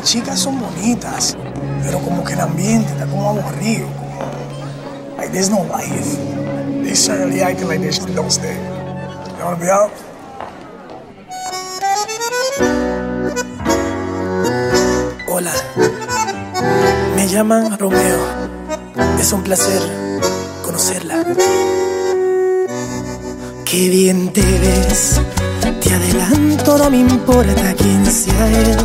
chicas son bonitas, pero como que el ambiente está como aburrido. Like, there's no life. They certainly acting like they don't stay. You wanna be out? Hola, me llaman Romeo. Es un placer conocerla. Qué bien te ves. Te adelanto, no me importa quién sea él.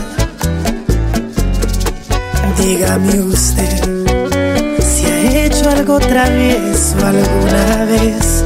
Dígame usted si ha hecho algo travieso alguna vez.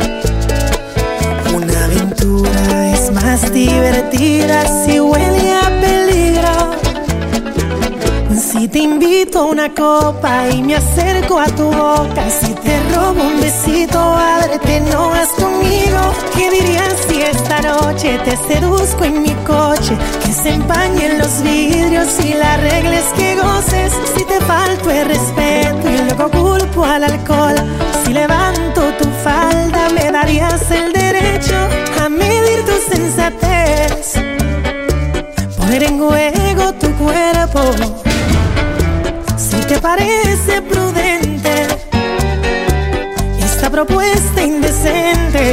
Una aventura es más divertida si huele a peligro. Si te invito a una copa y me acerco a tu boca, si te robo un besito, ábrete, no vas conmigo. ¿Qué dirías si esta noche te seduzco en mi coche? Que se empañen los vidrios y la regla es que goces. Si te falto el respeto y luego culpo al alcohol, si levanto tu falda me darías el derecho a medir tu sensatez, poner en juego tu cuerpo. Si te parece prudente esta propuesta indecente,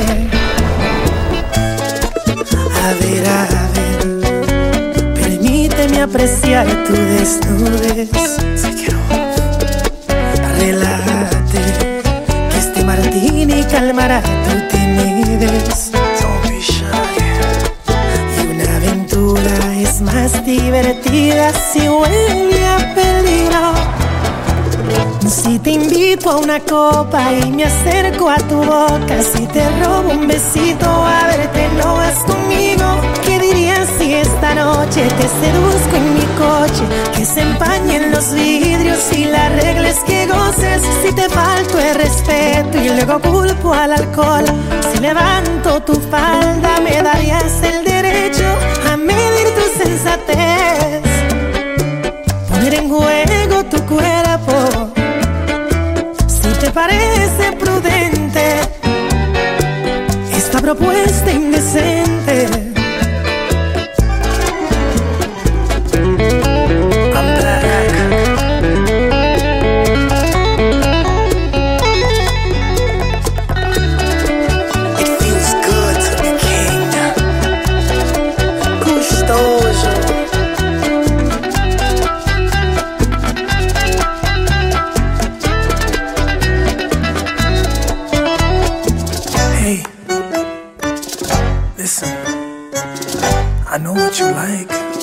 a ver, permíteme apreciar tu desnudez. Relájate, que este martini calmará tu timidez. Don't be shy. Y una aventura es más divertida si huele a peligro. Si te invito a una copa y me acerco a tu boca, si te robo un besito, ábrete, no vas conmigo. ¿Qué dirías si esta noche te seduzco en mi coche? Que se empañen los vidrios y la regla es que goces. Si te falto el respeto y luego culpo al alcohol, si levanto tu falda me darías el derecho a medir tu sensatez, poner en juego tu cuerpo. ¿Te parece prudente esta propuesta indecente? I'm back. It feels good to be king. Gustoso. Hey, listen, I know what you like.